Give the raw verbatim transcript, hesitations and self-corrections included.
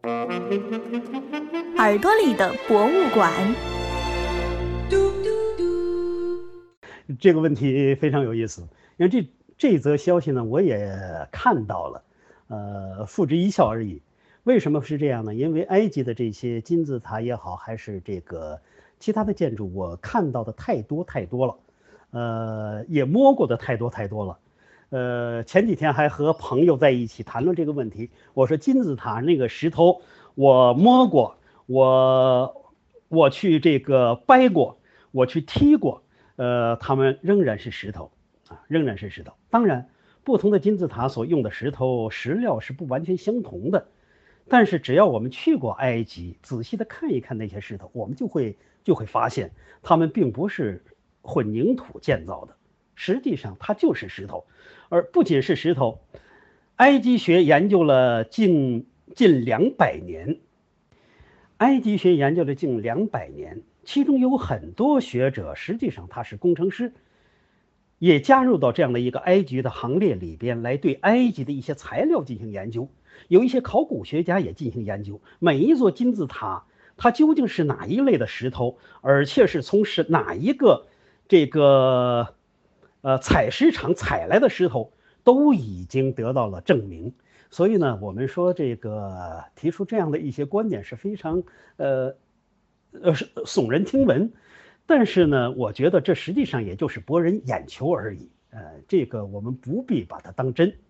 耳朵里的博物馆。 这个问题非常有意思，因为这这则消息呢，我也看到了，呃，付之一笑而已。为什么是这样呢？因为埃及的这些金字塔也好，还是这个其他的建筑，我看到的太多太多了，呃，也摸过的太多太多了。呃，前几天还和朋友在一起谈论这个问题，我说金字塔那个石头我摸过，我我去这个掰过，我去踢过。呃，它们仍然是石头啊，仍然是石头。当然，不同的金字塔所用的石头石料是不完全相同的，但是只要我们去过埃及，仔细的看一看那些石头，我们就会就会发现，它们并不是混凝土建造的，实际上它就是石头。而不仅是石头，埃及学研究了近近两百年，埃及学研究了近两百年。其中有很多学者，实际上他是工程师，也加入到这样的一个埃及的行列里边来，对埃及的一些材料进行研究。有一些考古学家也进行研究，每一座金字塔它究竟是哪一类的石头，而且是从是哪一个这个呃采石场采来的石头，都已经得到了证明。所以呢，我们说这个提出这样的一些观点是非常呃。呃，是耸人听闻，但是呢，我觉得这实际上也就是博人眼球而已。呃，这个我们不必把它当真。